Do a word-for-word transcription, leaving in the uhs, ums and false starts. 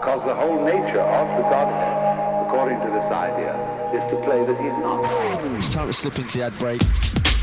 Because the whole nature of the Godhead, according to this idea, is to play that he's not. It's time to slip into the ad break.